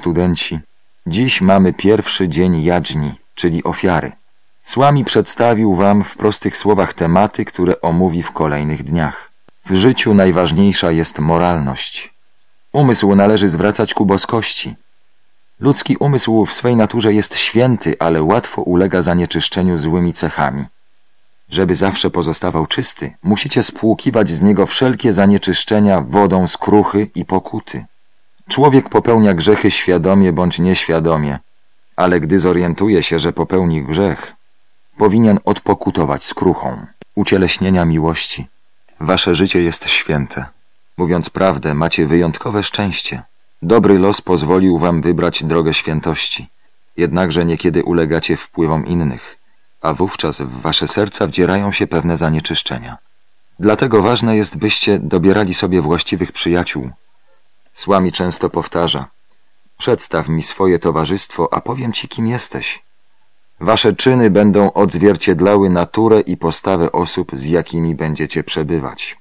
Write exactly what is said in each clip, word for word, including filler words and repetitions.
studenci. Dziś mamy pierwszy dzień jadźni, czyli ofiary. Słami przedstawił wam w prostych słowach tematy, które omówi w kolejnych dniach. W życiu najważniejsza jest moralność. Umysł należy zwracać ku boskości. Ludzki umysł w swej naturze jest święty, ale łatwo ulega zanieczyszczeniu złymi cechami. Żeby zawsze pozostawał czysty, musicie spłukiwać z niego wszelkie zanieczyszczenia wodą skruchy i pokuty. Człowiek popełnia grzechy świadomie bądź nieświadomie, ale gdy zorientuje się, że popełni grzech, powinien odpokutować skruchą, ucieleśnienia miłości. Wasze życie jest święte. Mówiąc prawdę, macie wyjątkowe szczęście. Dobry los pozwolił wam wybrać drogę świętości. Jednakże niekiedy ulegacie wpływom innych, a wówczas w wasze serca wdzierają się pewne zanieczyszczenia. Dlatego ważne jest, byście dobierali sobie właściwych przyjaciół. Słami często powtarza: przedstaw mi swoje towarzystwo, a powiem ci, kim jesteś. Wasze czyny będą odzwierciedlały naturę i postawę osób, z jakimi będziecie przebywać.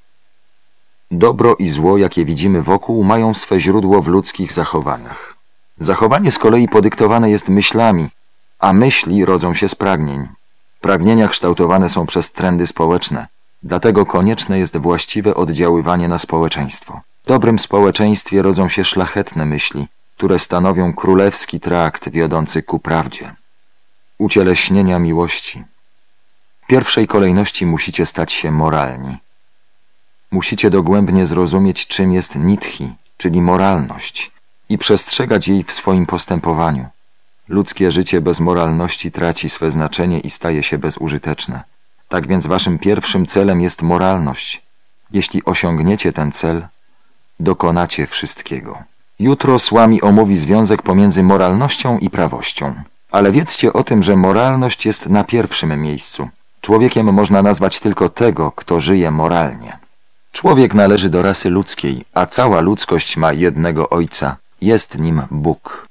Dobro i zło, jakie widzimy wokół, mają swe źródło w ludzkich zachowaniach. Zachowanie z kolei podyktowane jest myślami, a myśli rodzą się z pragnień. Pragnienia kształtowane są przez trendy społeczne, dlatego konieczne jest właściwe oddziaływanie na społeczeństwo. W dobrym społeczeństwie rodzą się szlachetne myśli, które stanowią królewski trakt wiodący ku prawdzie. Ucieleśnienia miłości. W pierwszej kolejności musicie stać się moralni. Musicie dogłębnie zrozumieć, czym jest nitchi, czyli moralność, i przestrzegać jej w swoim postępowaniu. Ludzkie życie bez moralności traci swe znaczenie i staje się bezużyteczne. Tak więc waszym pierwszym celem jest moralność. Jeśli osiągniecie ten cel, dokonacie wszystkiego. Jutro Słami omówi związek pomiędzy moralnością i prawością. Ale wiedzcie o tym, że moralność jest na pierwszym miejscu. Człowiekiem można nazwać tylko tego, kto żyje moralnie. Człowiek należy do rasy ludzkiej, a cała ludzkość ma jednego Ojca. Jest nim Bóg.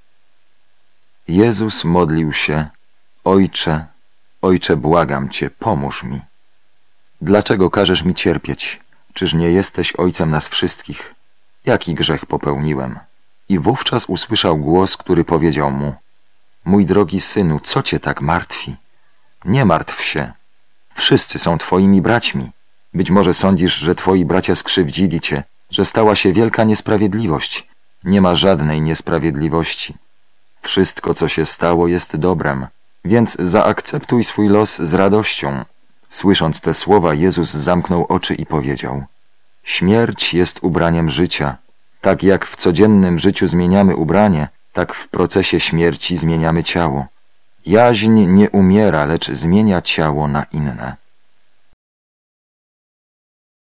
Jezus modlił się: Ojcze, Ojcze, błagam Cię, pomóż mi. Dlaczego każesz mi cierpieć? Czyż nie jesteś Ojcem nas wszystkich? Jaki grzech popełniłem? I wówczas usłyszał głos, który powiedział mu: mój drogi synu, co cię tak martwi? Nie martw się. Wszyscy są twoimi braćmi. Być może sądzisz, że twoi bracia skrzywdzili cię, że stała się wielka niesprawiedliwość. Nie ma żadnej niesprawiedliwości. Wszystko, co się stało, jest dobrem, więc zaakceptuj swój los z radością. Słysząc te słowa, Jezus zamknął oczy i powiedział: śmierć jest ubraniem życia. Tak jak w codziennym życiu zmieniamy ubranie, tak w procesie śmierci zmieniamy ciało. Jaźń nie umiera, lecz zmienia ciało na inne.